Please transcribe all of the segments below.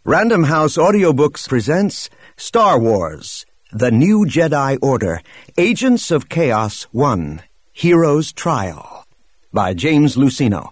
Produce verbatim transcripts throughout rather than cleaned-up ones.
Random House Audiobooks presents Star Wars, The New Jedi Order, Agents of Chaos one, Hero's Trial, by James Luceno.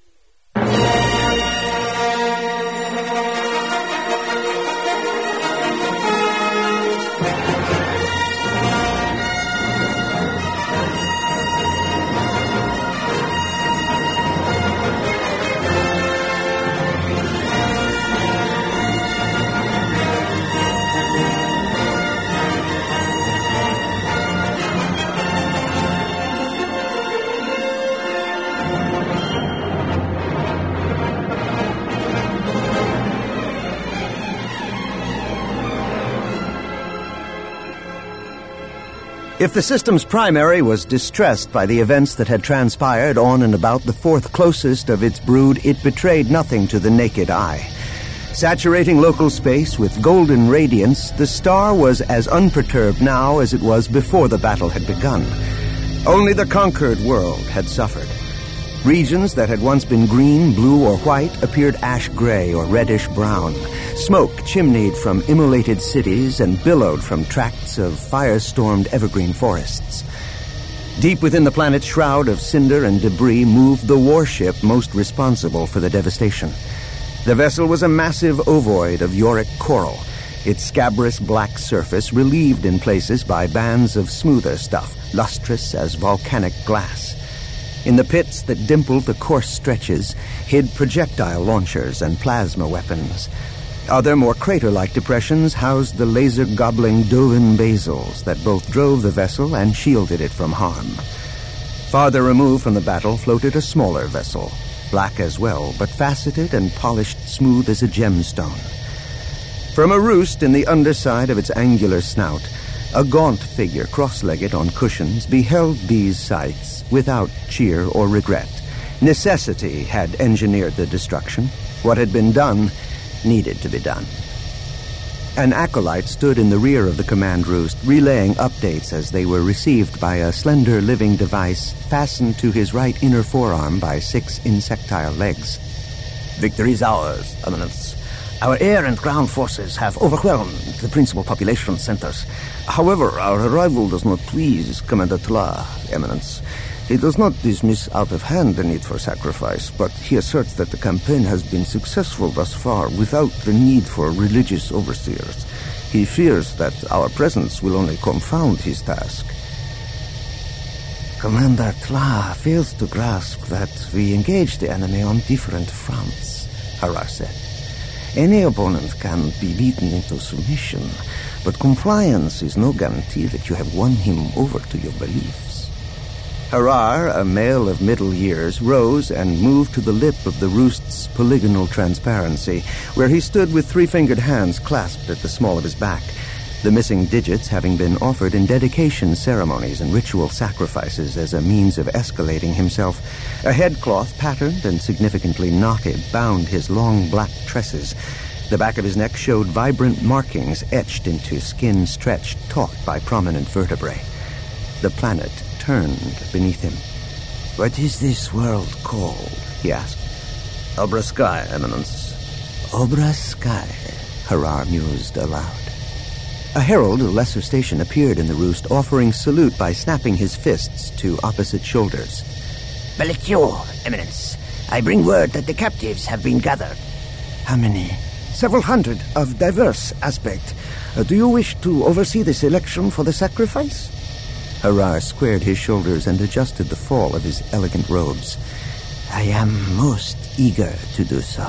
If the system's primary was distressed by the events that had transpired on and about the fourth closest of its brood, it betrayed nothing to the naked eye. Saturating local space with golden radiance, the star was as unperturbed now as it was before the battle had begun. Only the conquered world had suffered. Regions that had once been green, blue, or white appeared ash-gray or reddish-brown. Smoke chimneyed from immolated cities and billowed from tracts of fire-stormed evergreen forests. Deep within the planet's shroud of cinder and debris moved the warship most responsible for the devastation. The vessel was a massive ovoid of yorick coral, its scabrous black surface relieved in places by bands of smoother stuff, lustrous as volcanic glass. In the pits that dimpled the coarse stretches hid projectile launchers and plasma weapons. Other, more crater-like depressions housed the laser-gobbling Dovin basils that both drove the vessel and shielded it from harm. Farther removed from the battle floated a smaller vessel, black as well, but faceted and polished smooth as a gemstone. From a roost in the underside of its angular snout, a gaunt figure cross-legged on cushions beheld these sights without cheer or regret. Necessity had engineered the destruction. What had been done needed to be done. An acolyte stood in the rear of the command roost, relaying updates as they were received by a slender living device fastened to his right inner forearm by six insectile legs. Victory is ours, Eminence. Our air and ground forces have overwhelmed the principal population centers. However, our arrival does not please Commander Tla, Eminence. He does not dismiss out of hand the need for sacrifice, but he asserts that the campaign has been successful thus far without the need for religious overseers. He fears that our presence will only confound his task. Commander Tla fails to grasp that we engage the enemy on different fronts, Harar said. Any opponent can be beaten into submission, but compliance is no guarantee that you have won him over to your beliefs. Harar, a male of middle years, rose and moved to the lip of the roost's polygonal transparency, where he stood with three-fingered hands clasped at the small of his back, the missing digits having been offered in dedication ceremonies and ritual sacrifices as a means of escalating himself. A headcloth, patterned and significantly knotted, bound his long black tresses. The back of his neck showed vibrant markings etched into skin stretched taut by prominent vertebrae. The planet turned beneath him. "What is this world called?" he asked. Obra Sky, Eminence. Obra Sky, Harar mused aloud. A herald of lesser station appeared in the roost, offering salute by snapping his fists to opposite shoulders. Bellicure, Eminence. I bring word that the captives have been gathered. How many? Several hundred, of diverse aspect. Uh, do you wish to oversee the selection for the sacrifice? Harar squared his shoulders and adjusted the fall of his elegant robes. I am most eager to do so.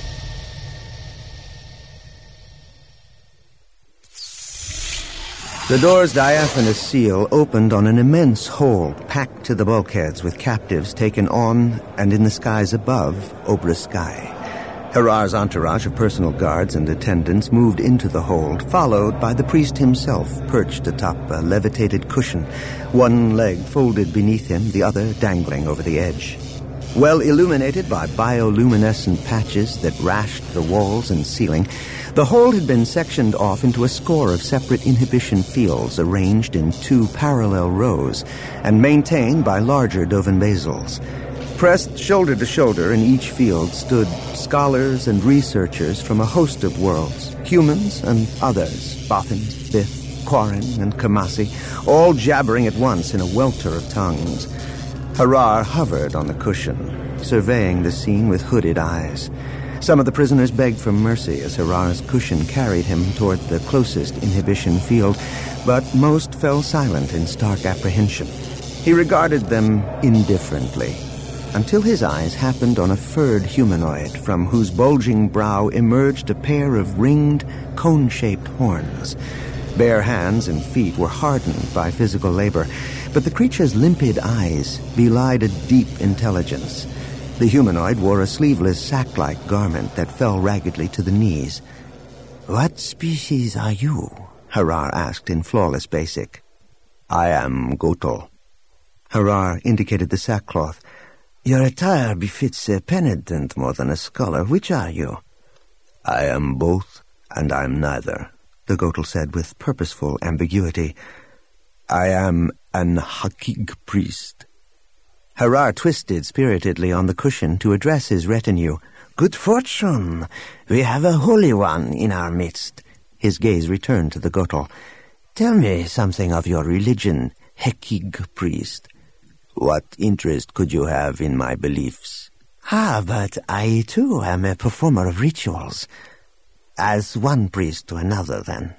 The door's diaphanous seal opened on an immense hold packed to the bulkheads with captives taken on and in the skies above Obra Sky. Harar's entourage of personal guards and attendants moved into the hold, followed by the priest himself, perched atop a levitated cushion, one leg folded beneath him, the other dangling over the edge. Well illuminated by bioluminescent patches that rashed the walls and ceiling, the hold had been sectioned off into a score of separate inhibition fields arranged in two parallel rows and maintained by larger Dovin basils. Pressed shoulder to shoulder in each field stood scholars and researchers from a host of worlds, humans and others, Bothan, Bith, Quarren, and Kamasi, all jabbering at once in a welter of tongues. Harar hovered on the cushion, surveying the scene with hooded eyes. Some of the prisoners begged for mercy as Harar's cushion carried him toward the closest inhibition field, but most fell silent in stark apprehension. He regarded them indifferently, until his eyes happened on a furred humanoid from whose bulging brow emerged a pair of ringed, cone-shaped horns. Bare hands and feet were hardened by physical labor, but the creature's limpid eyes belied a deep intelligence. The humanoid wore a sleeveless sack-like garment that fell raggedly to the knees. "What species are you?" Harar asked in flawless basic. "I am Gotal." Harar indicated the sackcloth. "Your attire befits a penitent more than a scholar. Which are you?" "I am both, and I am neither," the Gotal said with purposeful ambiguity. "I am an Hakig priest." Harar twisted spiritedly on the cushion to address his retinue. "Good fortune! We have a holy one in our midst." His gaze returned to the Gotal. "Tell me something of your religion, Hakig priest." "What interest could you have in my beliefs?" "Ah, but I too am a performer of rituals. As one priest to another, then."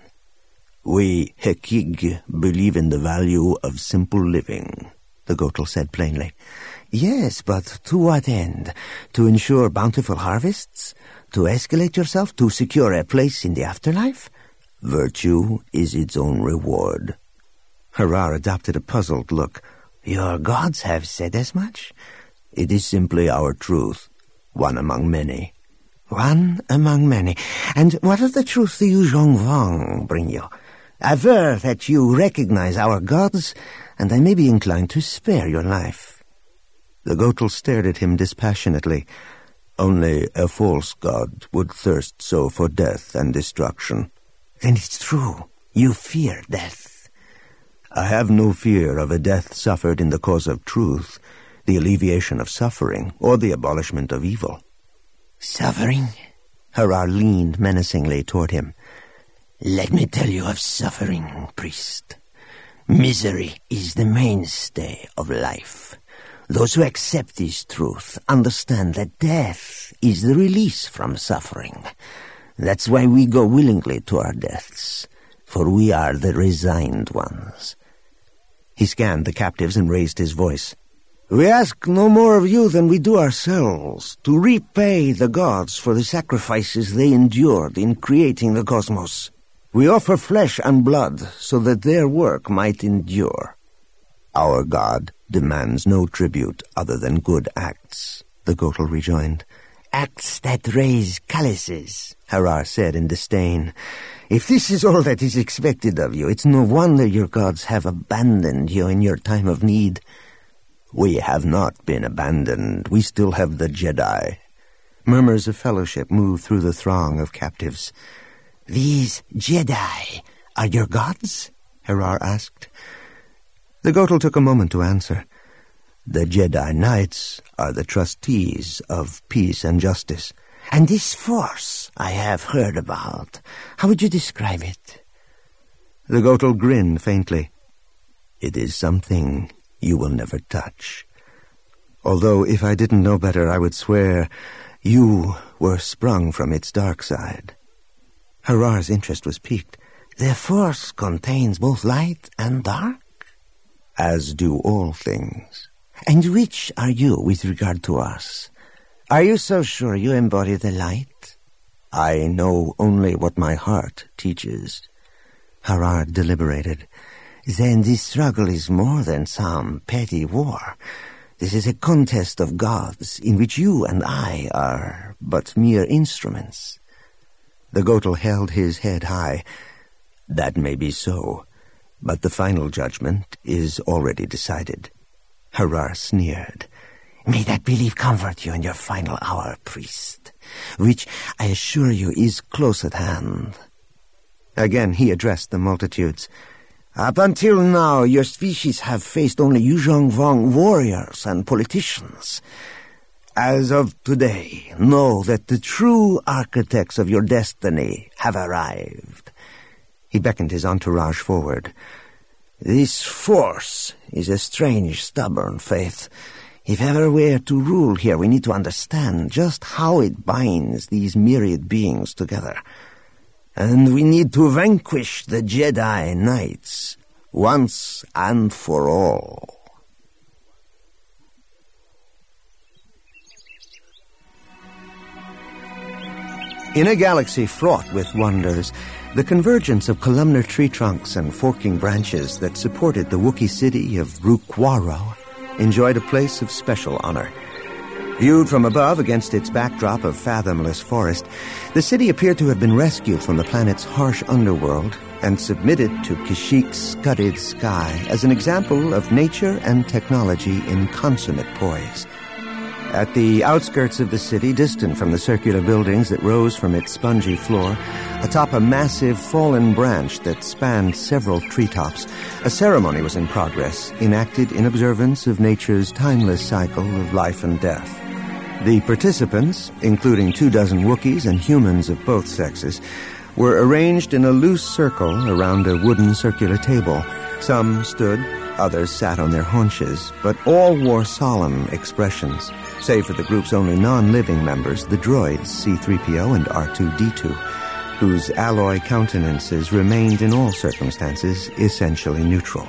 "We Hakig believe in the value of simple living," the Gotal said plainly. "Yes, but to what end? To ensure bountiful harvests? To escalate yourself? To secure a place in the afterlife?" "Virtue is its own reward." Harar adopted a puzzled look. "Your gods have said as much?" "It is simply our truth, one among many." "One among many. And what of the truth the Yu Zhongvang bring you? Aver that you recognize our gods, and I may be inclined to spare your life." The Gotal stared at him dispassionately. "Only a false god would thirst so for death and destruction." "Then it's true. You fear death." "I have no fear of a death suffered in the cause of truth, the alleviation of suffering, or the abolishment of evil." "Suffering?" Harar leaned menacingly toward him. "Let me tell you of suffering, priest. Misery is the mainstay of life. Those who accept this truth understand that death is the release from suffering. That's why we go willingly to our deaths, for we are the resigned ones." He scanned the captives and raised his voice. "We ask no more of you than we do ourselves, to repay the gods for the sacrifices they endured in creating the cosmos. We offer flesh and blood so that their work might endure." "Our God demands no tribute other than good acts," the Gotal rejoined. "Acts that raise chalices," Harar said in disdain. "If this is all that is expected of you, it's no wonder your gods have abandoned you in your time of need." "We have not been abandoned. We still have the Jedi." Murmurs of fellowship moved through the throng of captives. "These Jedi are your gods?" Harar asked. The Gotal took a moment to answer. "The Jedi Knights are the trustees of peace and justice." "And this force I have heard about, how would you describe it?" The Gotal grinned faintly. "It is something you will never touch. Although if I didn't know better, I would swear you were sprung from its dark side." Harar's interest was piqued. "The force contains both light and dark?" "As do all things." "And which are you with regard to us? Are you so sure you embody the light?" "I know only what my heart teaches." Harar deliberated. "Then this struggle is more than some petty war. This is a contest of gods in which you and I are but mere instruments." The Gotal held his head high. "That may be so, but the final judgment is already decided." Harar sneered. "May that belief comfort you in your final hour, priest, which I assure you is close at hand." Again he addressed the multitudes. "Up until now, your species have faced only Yu Zhongvang warriors and politicians. As of today, know that the true architects of your destiny have arrived. He beckoned his entourage forward. This force is a strange, stubborn faith. If ever we're to rule here, we need to understand just how it binds these myriad beings together. And we need to vanquish the Jedi Knights once and for all. In a galaxy fraught with wonders, the convergence of columnar tree trunks and forking branches that supported the Wookiee city of Rukwaro enjoyed a place of special honor. Viewed from above against its backdrop of fathomless forest, the city appeared to have been rescued from the planet's harsh underworld and submitted to Kashyyyk's scudded sky as an example of nature and technology in consummate poise. At the outskirts of the city, distant from the circular buildings that rose from its spongy floor, atop a massive fallen branch that spanned several treetops, a ceremony was in progress, enacted in observance of nature's timeless cycle of life and death. The participants, including two dozen Wookiees and humans of both sexes, were arranged in a loose circle around a wooden circular table. Some stood, others sat on their haunches, but all wore solemn expressions, save for the group's only non-living members, the droids C three P O and R two D two, whose alloy countenances remained in all circumstances essentially neutral.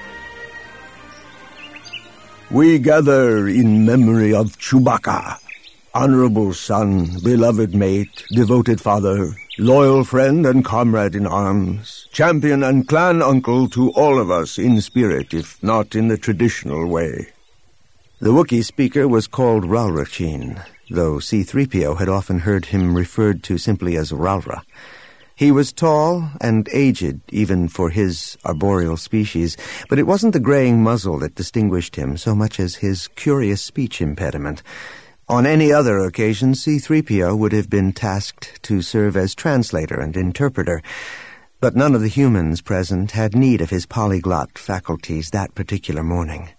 We gather in memory of Chewbacca, honorable son, beloved mate, devoted father, loyal friend and comrade in arms, champion and clan uncle to all of us in spirit, if not in the traditional way. The Wookiee speaker was called Ralrachin, though C three P O had often heard him referred to simply as Ralra. He was tall and aged, even for his arboreal species, but it wasn't the graying muzzle that distinguished him so much as his curious speech impediment. On any other occasion, C three P O would have been tasked to serve as translator and interpreter, but none of the humans present had need of his polyglot faculties that particular morning.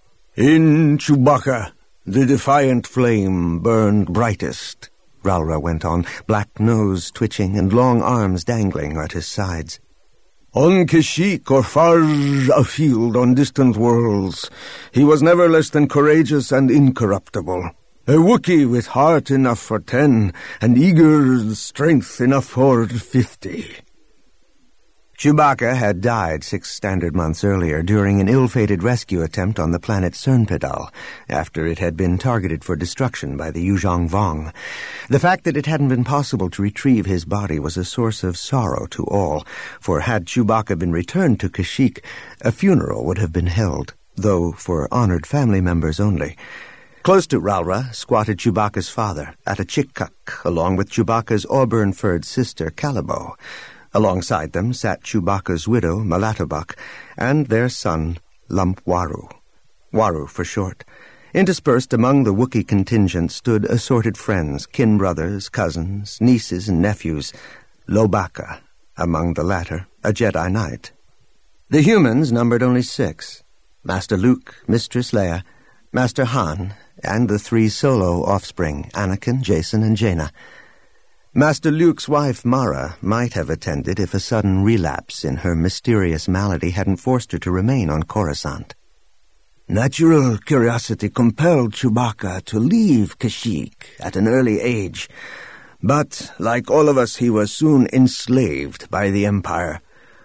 In Chewbacca, the defiant flame burned brightest, Ralra went on, black nose twitching and long arms dangling at his sides. On Kashyyyk or far afield on distant worlds, he was never less than courageous and incorruptible. A Wookiee with heart enough for ten, and eager strength enough for fifty. Chewbacca had died six standard months earlier during an ill-fated rescue attempt on the planet Cernpedal, after it had been targeted for destruction by the Yuuzhan Vong. The fact that it hadn't been possible to retrieve his body was a source of sorrow to all, for had Chewbacca been returned to Kashyyyk, a funeral would have been held, though for honored family members only. Close to Ralra squatted Chewbacca's father, Atachikuk, along with Chewbacca's auburn-furred sister, Calibo. Alongside them sat Chewbacca's widow, Malatobak, and their son, Lump Waru. Waru for short. Interspersed among the Wookiee contingent stood assorted friends, kin brothers, cousins, nieces, and nephews. Lobaka, among the latter, a Jedi Knight. The humans numbered only six. Master Luke, Mistress Leia, Master Han, and the three solo offspring, Anakin, Jason, and Jaina. Master Luke's wife, Mara, might have attended if a sudden relapse in her mysterious malady hadn't forced her to remain on Coruscant. Natural curiosity compelled Chewbacca to leave Kashyyyk at an early age, but, like all of us, he was soon enslaved by the Empire.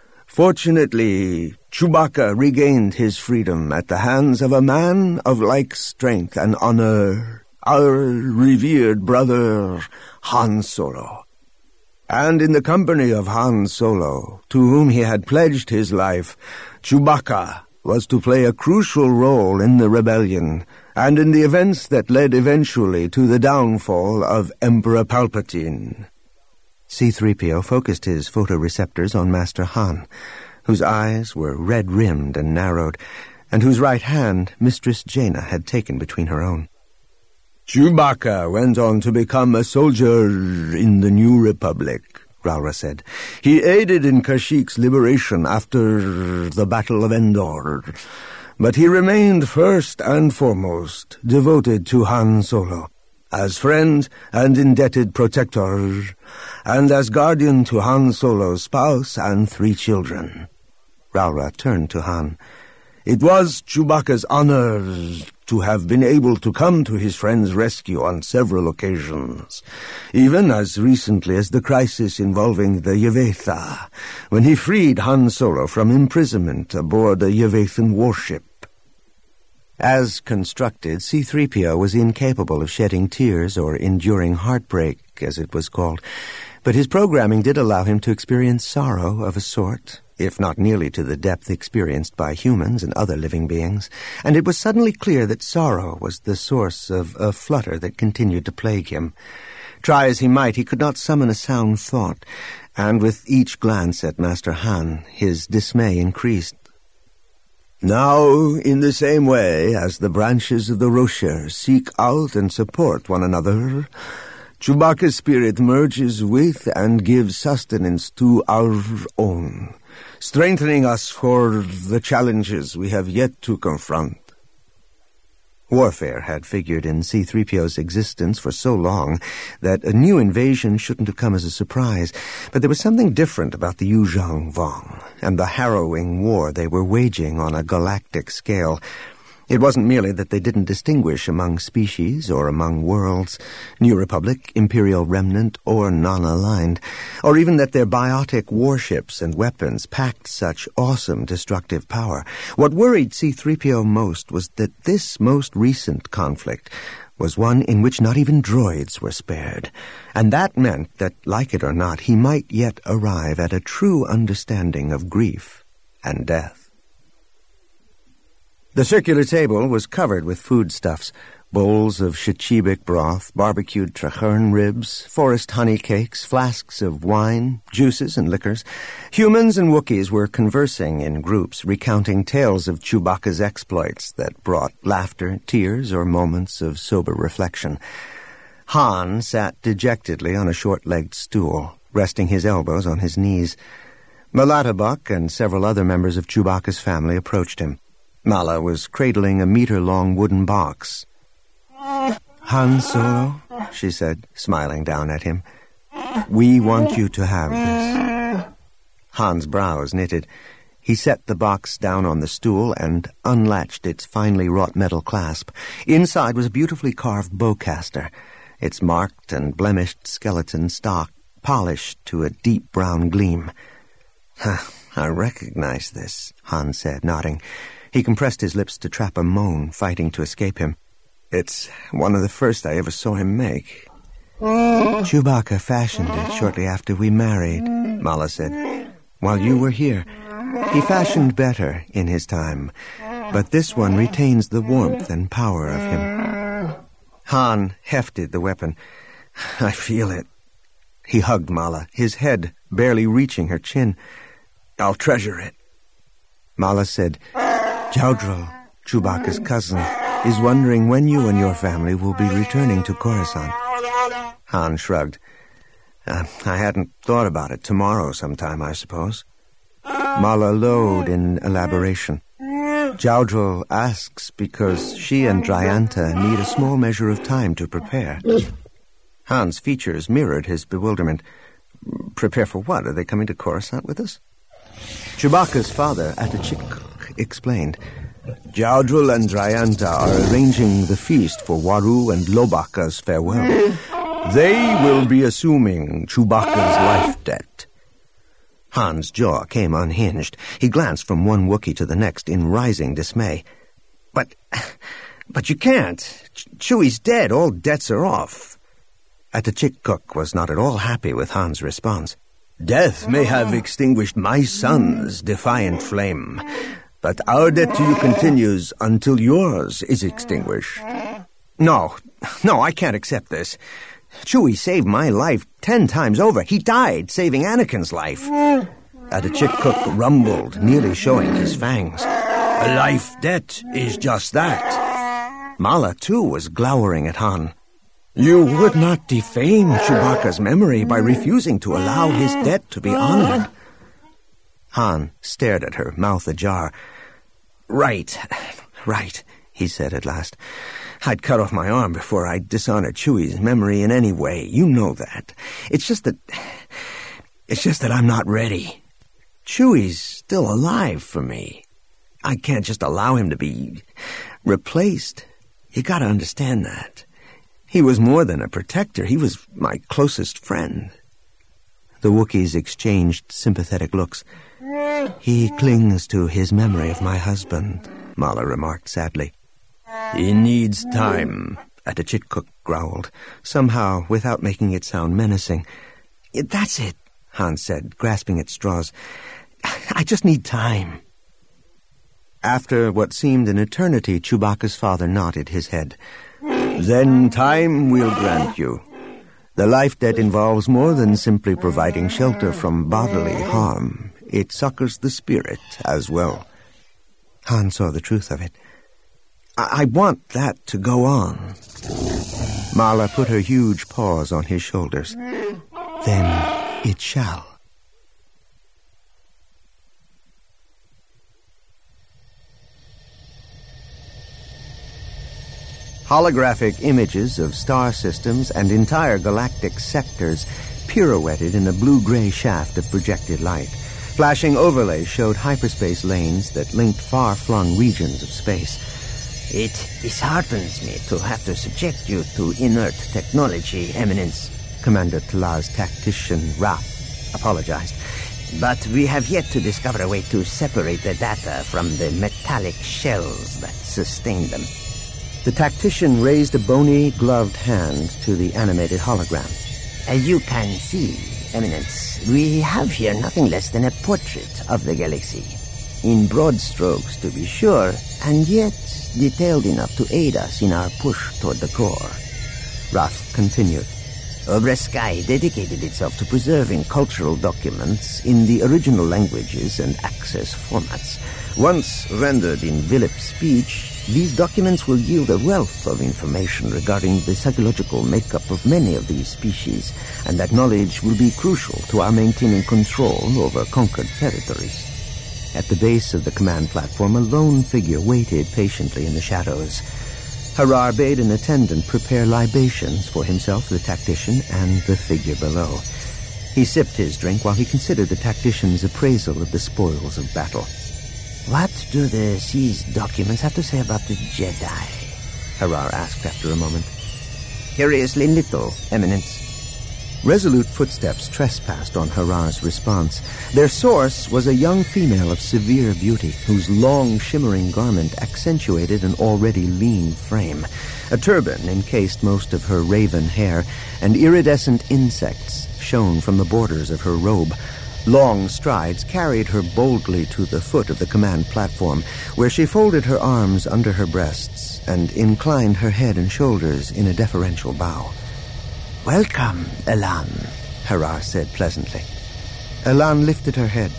Fortunately, Chewbacca regained his freedom at the hands of a man of like strength and honor, our revered brother Han Solo. And in the company of Han Solo, to whom he had pledged his life, Chewbacca was to play a crucial role in the rebellion and in the events that led eventually to the downfall of Emperor Palpatine. C three P O focused his photoreceptors on Master Han, whose eyes were red-rimmed and narrowed, and whose right hand Mistress Jaina had taken between her own. Chewbacca went on to become a soldier in the New Republic, Ralra said. He aided in Kashyyyk's liberation after the Battle of Endor. but he remained first and foremost devoted to Han Solo, as friend and indebted protector, and as guardian to Han Solo's spouse and three children. Ralra turned to Han. It was Chewbacca's honor to have been able to come to his friend's rescue on several occasions, even as recently as the crisis involving the Yvetha, when he freed Han Solo from imprisonment aboard a Yvethan warship. As constructed, C three P O was incapable of shedding tears or enduring heartbreak, as it was called, but his programming did allow him to experience sorrow of a sort, if not nearly to the depth experienced by humans and other living beings, and it was suddenly clear that sorrow was the source of a flutter that continued to plague him. Try as he might, he could not summon a sound thought, and with each glance at Master Han, his dismay increased. Now, in the same way as the branches of the Rocher seek out and support one another, Chewbacca's spirit merges with and gives sustenance to our own, strengthening us for the challenges we have yet to confront. Warfare had figured in C three P O's existence for so long that a new invasion shouldn't have come as a surprise, but there was something different about the Yuuzhan Vong and the harrowing war they were waging on a galactic scale. It wasn't merely that they didn't distinguish among species or among worlds, New Republic, Imperial Remnant, or non-aligned, or even that their biotic warships and weapons packed such awesome destructive power. What worried C three P O most was that this most recent conflict was one in which not even droids were spared, and that meant that, like it or not, he might yet arrive at a true understanding of grief and death. The circular table was covered with foodstuffs, bowls of shchibik broth, barbecued trachern ribs, forest honey cakes, flasks of wine, juices and liquors. Humans and Wookiees were conversing in groups, recounting tales of Chewbacca's exploits that brought laughter, tears, or moments of sober reflection. Han sat dejectedly on a short-legged stool, resting his elbows on his knees. Malatabak and several other members of Chewbacca's family approached him. Mala was cradling a meter-long wooden box. "Han Solo," she said, smiling down at him, "we want you to have this." Han's brows knitted. He set the box down on the stool and unlatched its finely wrought metal clasp. Inside was a beautifully carved bowcaster, its marked and blemished skeleton stock polished to a deep brown gleam. "Huh, I recognize this," Han said, nodding. He compressed his lips to trap a moan, fighting to escape him. "It's one of the first I ever saw him make." "Chewbacca fashioned it shortly after we married," Mala said, "while you were here. He fashioned better in his time, but this one retains the warmth and power of him." Han hefted the weapon. "I feel it." He hugged Mala, his head barely reaching her chin. "I'll treasure it." Mala said, "Jaudril, Chewbacca's cousin, is wondering when you and your family will be returning to Coruscant." Han shrugged. Uh, I hadn't thought about it. Tomorrow sometime, I suppose. Mala lowed in elaboration. Jaudril asks because she and Dryanta need a small measure of time to prepare. Han's features mirrored his bewilderment. Prepare for what? Are they coming to Coruscant with us? Chewbacca's father, Atachik, explained. Jaudril and Dryanta are arranging the feast for Waru and Lobaka's farewell. They will be assuming Chewbacca's life debt. Han's jaw came unhinged. He glanced from one Wookiee to the next in rising dismay. But, but you can't. Ch- Chewie's dead. All debts are off. Atachik Cook was not at all happy with Han's response. Death may have extinguished my son's defiant flame, but our debt to you continues until yours is extinguished. No, no, I can't accept this. Chewie saved my life ten times over. He died saving Anakin's life. Atachik Cook rumbled, nearly showing his fangs. A life debt is just that. Mala, too, was glowering at Han. You would not defame Chewbacca's memory by refusing to allow his debt to be honored. Han stared at her, mouth ajar. Right, right, he said at last. I'd cut off my arm before I'd dishonor Chewie's memory in any way. You know that. It's just that... It's just that I'm not ready. Chewie's still alive for me. I can't just allow him to be replaced. You gotta understand that. He was more than a protector. He was my closest friend. The Wookiees exchanged sympathetic looks. He clings to his memory of my husband, Mala remarked sadly. He needs time, Atachitcook growled, somehow without making it sound menacing. That's it, Hans said, grasping at straws. I just need time. After what seemed an eternity, Chewbacca's father nodded his head. Then time we'll grant you. The life debt involves more than simply providing shelter from bodily harm. It succors the spirit as well. Han saw the truth of it. I, I want that to go on. Mala put her huge paws on his shoulders. Then it shall. Holographic images of star systems and entire galactic sectors pirouetted in a blue-gray shaft of projected light. Flashing overlays showed hyperspace lanes that linked far-flung regions of space. It disheartens me to have to subject you to inert technology, Eminence, Commander Tala's tactician, Raph, apologized. But we have yet to discover a way to separate the data from the metallic shells that sustain them. The tactician raised a bony, gloved hand to the animated hologram. As you can see, Eminence, we have here nothing less than a portrait of the galaxy. In broad strokes, to be sure, and yet detailed enough to aid us in our push toward the core. Raph continued. Obra Sky dedicated itself to preserving cultural documents in the original languages and access formats. Once rendered in Vilip speech, these documents will yield a wealth of information regarding the psychological makeup of many of these species, and that knowledge will be crucial to our maintaining control over conquered territories. At the base of the command platform, a lone figure waited patiently in the shadows. Harar bade an attendant prepare libations for himself, the tactician, and the figure below. He sipped his drink while he considered the tactician's appraisal of the spoils of battle. What do the seized documents have to say about the Jedi? Harar asked after a moment. Curiously little, Eminence. Resolute footsteps trespassed on Harar's response. Their source was a young female of severe beauty, whose long, shimmering garment accentuated an already lean frame. A turban encased most of her raven hair, and iridescent insects shone from the borders of her robe. Long strides carried her boldly to the foot of the command platform, where she folded her arms under her breasts and inclined her head and shoulders in a deferential bow. "Welcome, Elan," Harar said pleasantly. Elan lifted her head.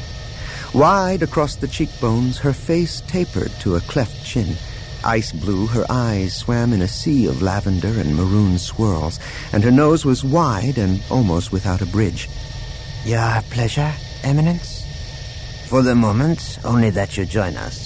Wide across the cheekbones, her face tapered to a cleft chin. Ice blue, her eyes swam in a sea of lavender and maroon swirls, and her nose was wide and almost without a bridge. "Your pleasure, Eminence? For the moment, only that you join us."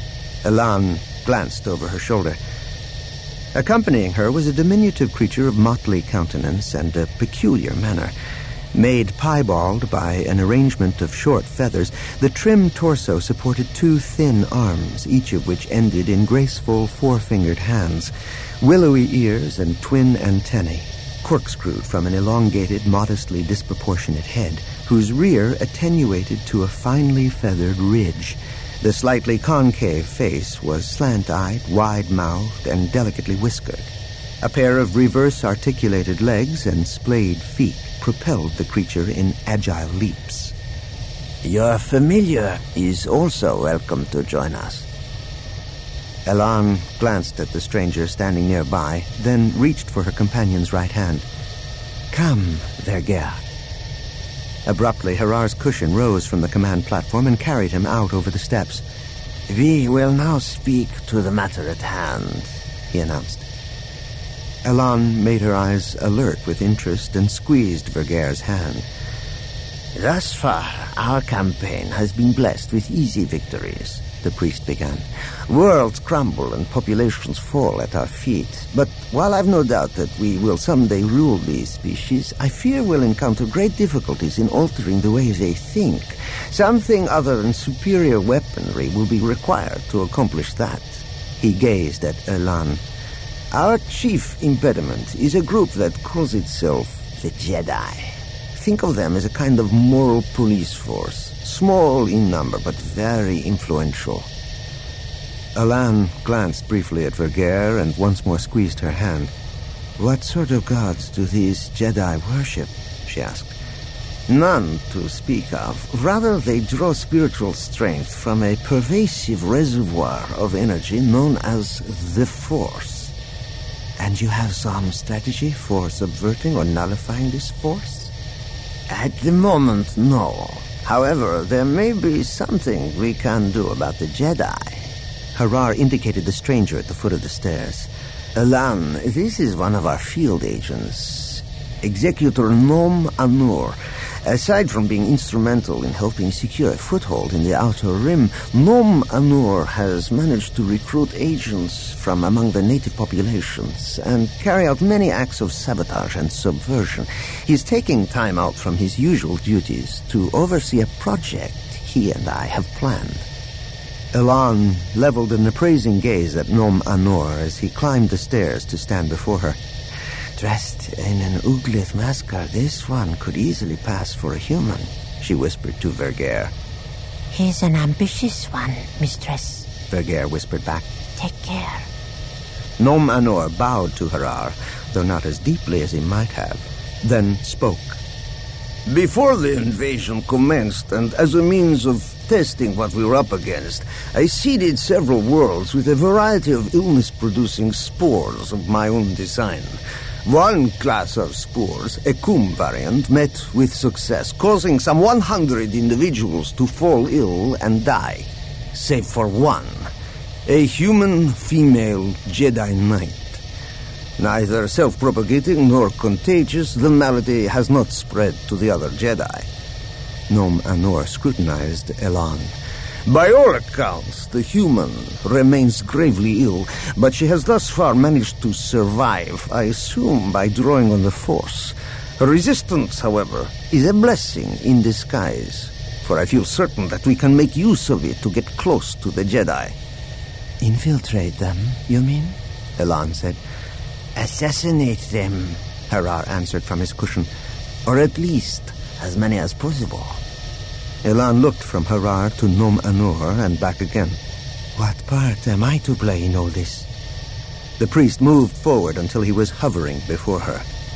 Elan glanced over her shoulder. Accompanying her was a diminutive creature of motley countenance and a peculiar manner. Made piebald by an arrangement of short feathers, the trim torso supported two thin arms, each of which ended in graceful four-fingered hands, willowy ears and twin antennae, corkscrewed from an elongated, modestly disproportionate head, whose rear attenuated to a finely feathered ridge. The slightly concave face was slant-eyed, wide-mouthed, and delicately whiskered. A pair of reverse-articulated legs and splayed feet propelled the creature in agile leaps. "Your familiar is also welcome to join us." Elan glanced at the stranger standing nearby, then reached for her companion's right hand. "Come, Verger." Abruptly, Harar's cushion rose from the command platform and carried him out over the steps. "We will now speak to the matter at hand," he announced. Elan made her eyes alert with interest and squeezed Verger's hand. "Thus far, our campaign has been blessed with easy victories. the priest began. Worlds crumble and populations fall at our feet. But while I've no doubt that we will someday rule these species, I fear we'll encounter great difficulties in altering the way they think. Something other than superior weaponry will be required to accomplish that. He gazed at Elan. Our chief impediment is a group that calls itself the Jedi. Think of them as a kind of moral police force, small in number but very influential. Elan glanced briefly at Vergere and once more squeezed her hand. What sort of gods do these Jedi worship? She asked. None to speak of. Rather, they draw spiritual strength from a pervasive reservoir of energy known as the Force. And you have some strategy for subverting or nullifying this force? At the moment, no. However, there may be something we can do about the Jedi. Harar indicated the stranger at the foot of the stairs. Elan, this is one of our field agents, Executor Nom Anur. Aside from being instrumental in helping secure a foothold in the Outer Rim, Nom Anur has managed to recruit agents from among the native populations and carry out many acts of sabotage and subversion. He's taking time out from his usual duties to oversee a project he and I have planned. Elan leveled an appraising gaze at Nom Anur as he climbed the stairs to stand before her. Dressed in an Uglith mascot, this one could easily pass for a human, she whispered to Vergere. He's an ambitious one, mistress, Vergere whispered back. Take care. Nom Anur bowed to Harar, though not as deeply as he might have, then spoke. Before the invasion commenced, and as a means of testing what we were up against, I seeded several worlds with a variety of illness-producing spores of my own design. One class of spores, a Kum variant, met with success, causing some one hundred individuals to fall ill and die, save for one, a human female Jedi Knight. Neither self-propagating nor contagious, the malady has not spread to the other Jedi. Nom Anur scrutinized Elan. By all accounts, the human remains gravely ill, but she has thus far managed to survive, I assume by drawing on the Force. Her resistance, however, is a blessing in disguise, for I feel certain that we can make use of it to get close to the Jedi. Infiltrate them, you mean? Elan said. Assassinate them, Harar answered from his cushion. Or at least as many as possible. Elan looked from Harar to Nom Anur and back again. What part am I to play in all this? The priest moved forward until he was hovering before her.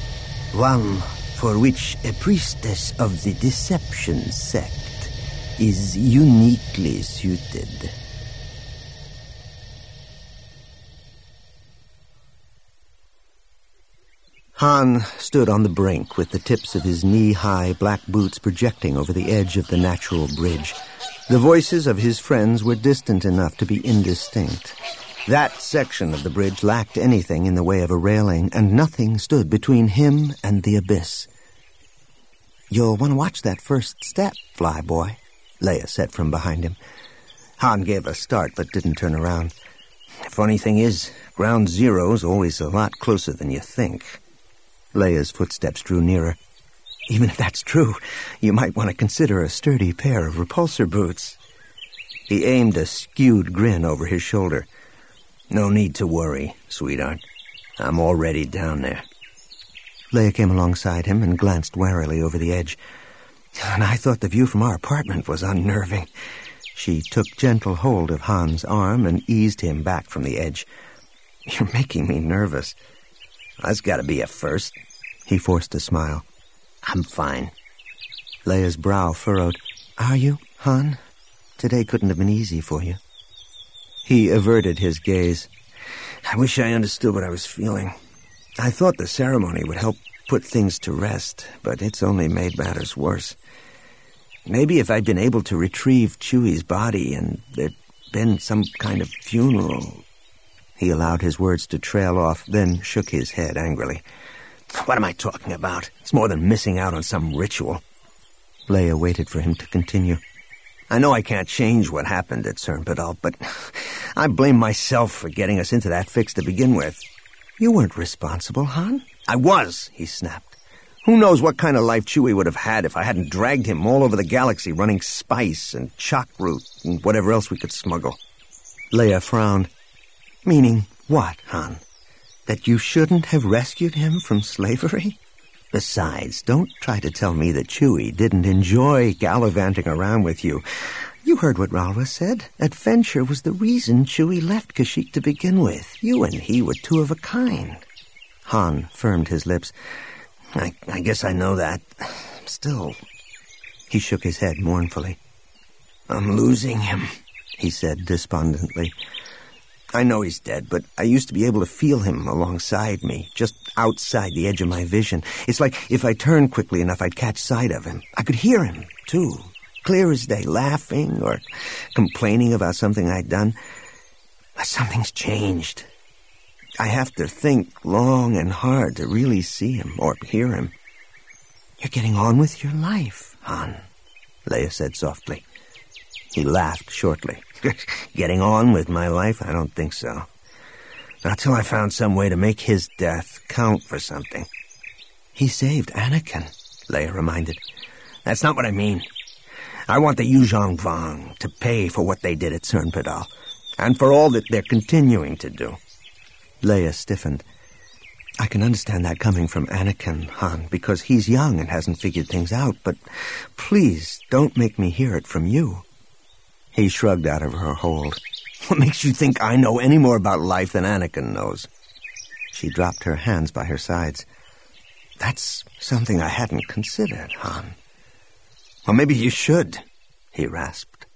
One for which a priestess of the Deception sect is uniquely suited. Han stood on the brink with the tips of his knee-high black boots projecting over the edge of the natural bridge. The voices of his friends were distant enough to be indistinct. That section of the bridge lacked anything in the way of a railing, and nothing stood between him and the abyss. You'll want to watch that first step, Flyboy, Leia said from behind him. Han gave a start but didn't turn around. The funny thing is, ground zero's always a lot closer than you think. Leia's footsteps drew nearer. Even if that's true, you might want to consider a sturdy pair of repulsor boots. He aimed a skewed grin over his shoulder. No need to worry, sweetheart. I'm already down there. Leia came alongside him and glanced warily over the edge. And I thought the view from our apartment was unnerving. She took gentle hold of Han's arm and eased him back from the edge. You're making me nervous. That's got to be a first. He forced a smile. I'm fine. Leia's brow furrowed. Are you, Han? Today couldn't have been easy for you. He averted his gaze. I wish I understood what I was feeling. I thought the ceremony would help put things to rest, but it's only made matters worse. Maybe if I'd been able to retrieve Chewie's body and there'd been some kind of funeral... He allowed his words to trail off, then shook his head angrily. What am I talking about? It's more than missing out on some ritual. Leia waited for him to continue. I know I can't change what happened at Cernpedal, but I blame myself for getting us into that fix to begin with. You weren't responsible, Han. I was, he snapped. Who knows what kind of life Chewie would have had if I hadn't dragged him all over the galaxy running spice and chalk root and whatever else we could smuggle. Leia frowned. Meaning what, Han? That you shouldn't have rescued him from slavery? Besides, don't try to tell me that Chewie didn't enjoy gallivanting around with you. You heard what Ralva said. Adventure was the reason Chewie left Kashyyyk to begin with. You and he were two of a kind. Han firmed his lips. I, I guess I know that. Still... He shook his head mournfully. I'm losing him, he said despondently. I know he's dead, but I used to be able to feel him alongside me, just outside the edge of my vision. It's like if I turned quickly enough, I'd catch sight of him. I could hear him, too, clear as day, laughing or complaining about something I'd done. But something's changed. I have to think long and hard to really see him or hear him. You're getting on with your life, Han, Leia said softly. He laughed shortly. Getting on with my life? I don't think so. Not till I found some way to make his death count for something. He saved Anakin, Leia reminded. That's not what I mean. I want the Yuuzhan Vong to pay for what they did at Cernpedal, and for all that they're continuing to do. Leia stiffened. I can understand that coming from Anakin, Han, because he's young and hasn't figured things out, but please don't make me hear it from you. He shrugged out of her hold. What makes you think I know any more about life than Anakin knows? She dropped her hands by her sides. That's something I hadn't considered, Han. Well, maybe you should, he rasped.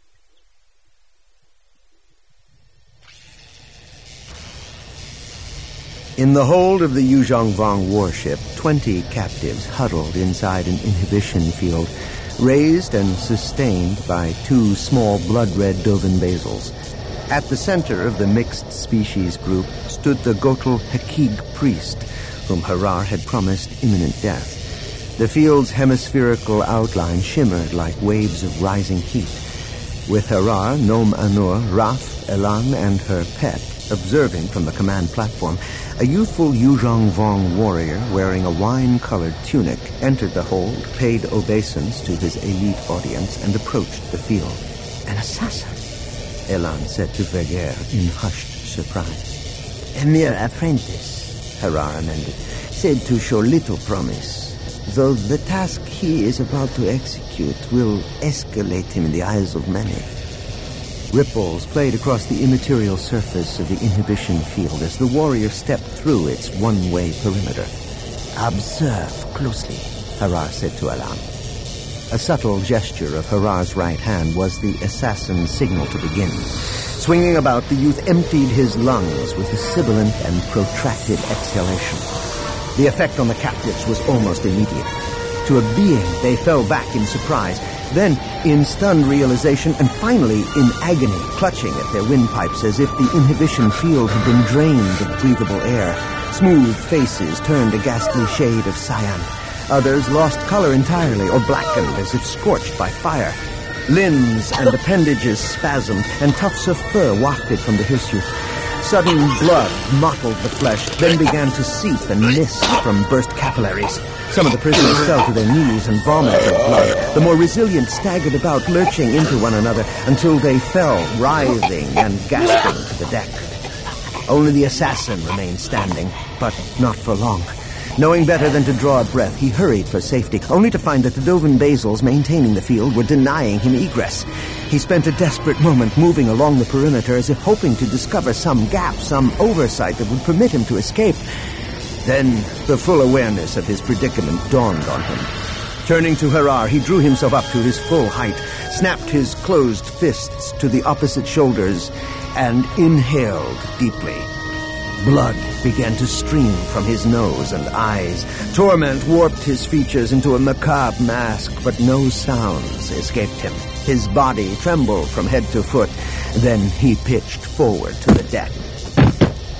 In the hold of the Yuuzhan Vong warship, twenty captives huddled inside an inhibition field, raised and sustained by two small blood-red Dovin basils. At the center of the mixed species group stood the Gotl Hekig priest, whom Harar had promised imminent death. The field's hemispherical outline shimmered like waves of rising heat. With Harar, Nom Anur, Raf, Elan, and her pet observing from the command platform, a youthful Yuuzhan Vong warrior wearing a wine-colored tunic entered the hold, paid obeisance to his elite audience, and approached the field. An assassin, Elan said to Vergere in hushed surprise. A mere apprentice, Harar amended, said to show little promise, though the task he is about to execute will escalate him in the eyes of many. Ripples played across the immaterial surface of the inhibition field as the warrior stepped through its one-way perimeter. Observe closely, Harar said to Elan. A subtle gesture of Harar's right hand was the assassin's signal to begin. Swinging about, the youth emptied his lungs with a sibilant and protracted exhalation. The effect on the captives was almost immediate. To a being, they fell back in surprise, then in stunned realization, and finally in agony, clutching at their windpipes as if the inhibition field had been drained of breathable air. Smooth faces turned a ghastly shade of cyan. Others lost color entirely or blackened as if scorched by fire. Limbs and appendages spasmed, and tufts of fur wafted from the hirsute. Sudden blood mottled the flesh, then began to seep and mist from burst capillaries. Some of the prisoners fell to their knees and vomited blood. The more resilient staggered about, lurching into one another, until they fell, writhing and gasping to the deck. Only the assassin remained standing, but not for long. Knowing better than to draw a breath, he hurried for safety, only to find that the Dovin basils maintaining the field were denying him egress. He spent a desperate moment moving along the perimeter as if hoping to discover some gap, some oversight that would permit him to escape. Then the full awareness of his predicament dawned on him. Turning to Harar, he drew himself up to his full height, snapped his closed fists to the opposite shoulders, and inhaled deeply. Blood began to stream from his nose and eyes. Torment warped his features into a macabre mask, but no sounds escaped him. His body trembled from head to foot. Then he pitched forward to the deck.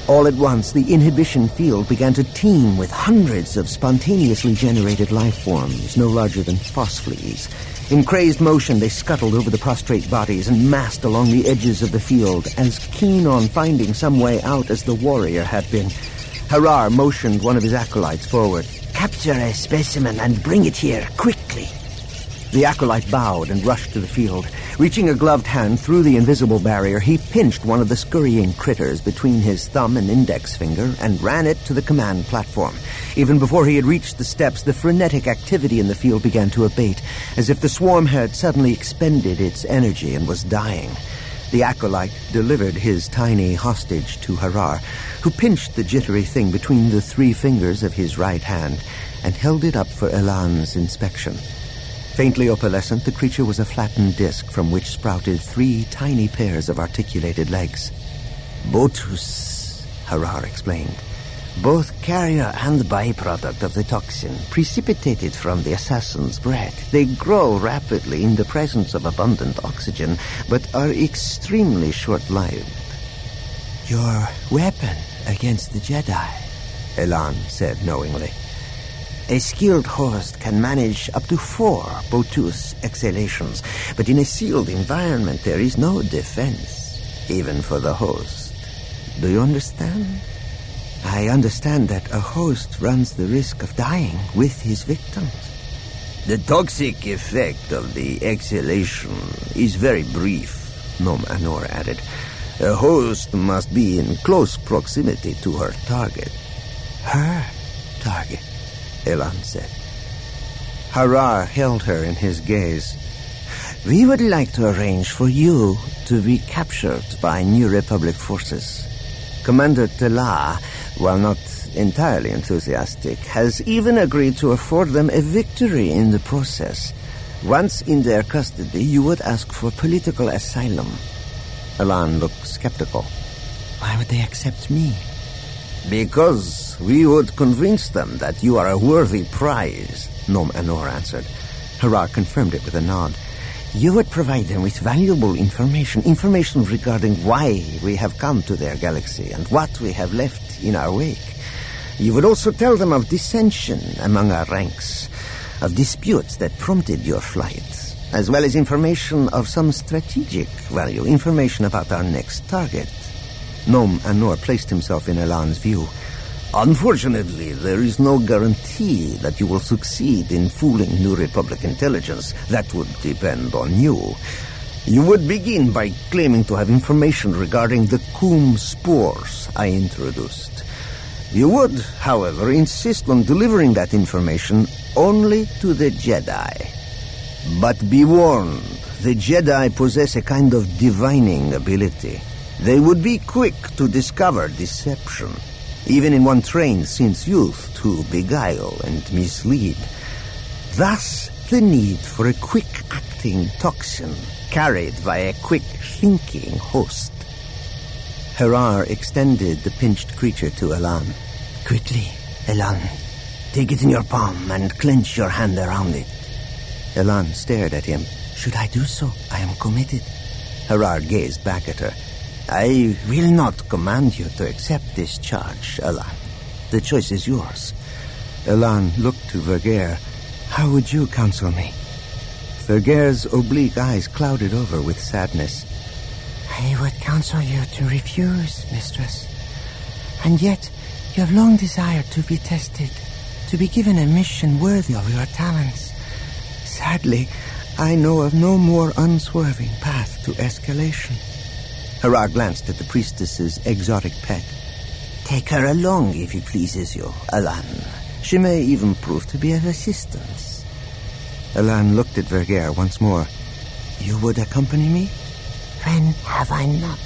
All at once, the inhibition field began to teem with hundreds of spontaneously generated life forms, no larger than phospheles. In crazed motion, they scuttled over the prostrate bodies and massed along the edges of the field, as keen on finding some way out as the warrior had been. Harar motioned one of his acolytes forward. Capture a specimen and bring it here, quickly. The acolyte bowed and rushed to the field. Reaching a gloved hand through the invisible barrier, he pinched one of the scurrying critters between his thumb and index finger and ran it to the command platform. Even before he had reached the steps, the frenetic activity in the field began to abate, as if the swarm had suddenly expended its energy and was dying. The acolyte delivered his tiny hostage to Harar, who pinched the jittery thing between the three fingers of his right hand and held it up for Elan's inspection. Faintly opalescent, the creature was a flattened disc from which sprouted three tiny pairs of articulated legs. Botus, Harar explained. Both carrier and byproduct of the toxin, precipitated from the assassin's breath. They grow rapidly in the presence of abundant oxygen, but are extremely short-lived. Your weapon against the Jedi, Elan said knowingly. A skilled host can manage up to four Botus exhalations, but in a sealed environment there is no defense, even for the host. Do you understand? I understand that a host runs the risk of dying with his victims. The toxic effect of the exhalation is very brief, Nom Anor added. A host must be in close proximity to her target. Her target, Elan said. Harar held her in his gaze. We would like to arrange for you to be captured by New Republic forces. Commander Tala, while not entirely enthusiastic, has even agreed to afford them a victory in the process. Once in their custody, you would ask for political asylum. Elan looked skeptical. Why would they accept me? Because we would convince them that you are a worthy prize, Nom Anor answered. Harar confirmed it with a nod. You would provide them with valuable information, information regarding why we have come to their galaxy and what we have left in our wake. You would also tell them of dissension among our ranks, of disputes that prompted your flight, as well as information of some strategic value, information about our next target. Nom Anor placed himself in Elan's view. Unfortunately, there is no guarantee that you will succeed in fooling New Republic intelligence. That would depend on you. You would begin by claiming to have information regarding the Kum spores I introduced. You would, however, insist on delivering that information only to the Jedi. But be warned, the Jedi possess a kind of divining ability. They would be quick to discover deception, even in one trained since youth to beguile and mislead. Thus, the need for a quick-acting toxin carried by a quick-thinking host. Harar extended the pinched creature to Elan. Quickly, Elan. Take it in your palm and clench your hand around it. Elan stared at him. Should I do so? I am committed. Harar gazed back at her. I will not command you to accept this charge, Elan. The choice is yours. Elan looked to Vergere. How would you counsel me? Vergere's oblique eyes clouded over with sadness. I would counsel you to refuse, mistress. And yet, you have long desired to be tested, to be given a mission worthy of your talents. Sadly, I know of no more unswerving path to escalation. Harar glanced at the priestess's exotic pet. Take her along if it pleases you, Elan. She may even prove to be of assistance. Elan looked at Vergere once more. You would accompany me? When have I not?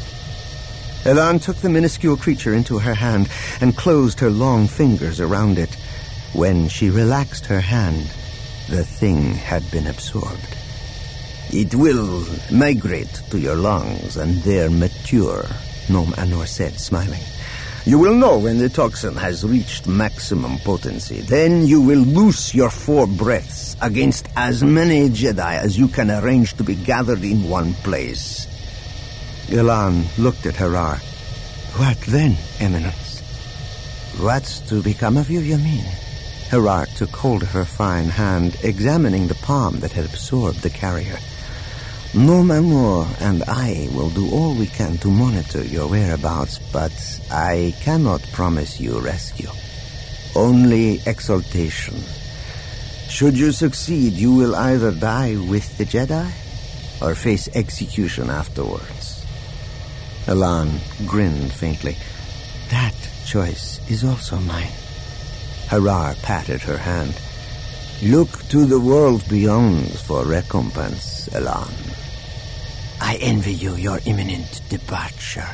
Elan took the minuscule creature into her hand and closed her long fingers around it. When she relaxed her hand, the thing had been absorbed. It will migrate to your lungs and there mature, Nom Anor said, smiling. You will know when the toxin has reached maximum potency. Then you will loose your four breaths against as many Jedi as you can arrange to be gathered in one place. Elan looked at Harar. What then, Eminence? What's to become of you, you mean? Harar took hold of her fine hand, examining the palm that had absorbed the carrier. No Manor and I will do all we can to monitor your whereabouts, but I cannot promise you rescue. Only exaltation. Should you succeed, you will either die with the Jedi or face execution afterwards. Elan grinned faintly. That choice is also mine. Harar patted her hand. Look to the world beyond for recompense, Elan. I envy you your imminent departure.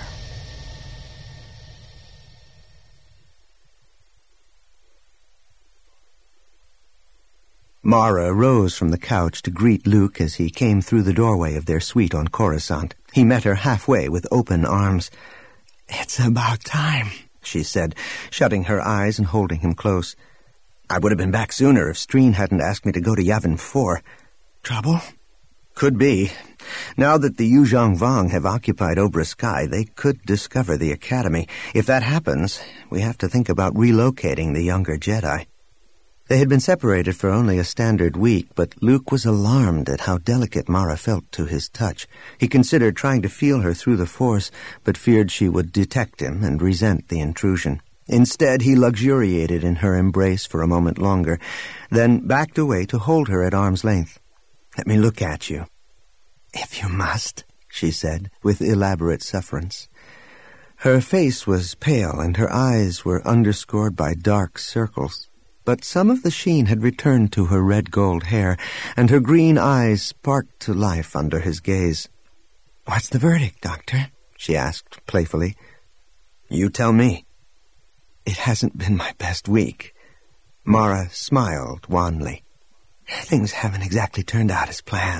Mara rose from the couch to greet Luke as he came through the doorway of their suite on Coruscant. He met her halfway with open arms. "It's about time," she said, shutting her eyes and holding him close. "I would have been back sooner if Streen hadn't asked me to go to Yavin four. "Trouble?" "Could be. Now that the Yuzhong Vong have occupied Obra Sky, they could discover the Academy. If that happens, we have to think about relocating the younger Jedi." They had been separated for only a standard week, but Luke was alarmed at how delicate Mara felt to his touch. He considered trying to feel her through the Force, but feared she would detect him and resent the intrusion. Instead, he luxuriated in her embrace for a moment longer, then backed away to hold her at arm's length. "Let me look at you." "If you must," she said, with elaborate sufferance. Her face was pale, and her eyes were underscored by dark circles. But some of the sheen had returned to her red-gold hair, and her green eyes sparked to life under his gaze. "What's the verdict, Doctor?" she asked playfully. "You tell me." "It hasn't been my best week." Mara smiled wanly. "Things haven't exactly turned out as planned."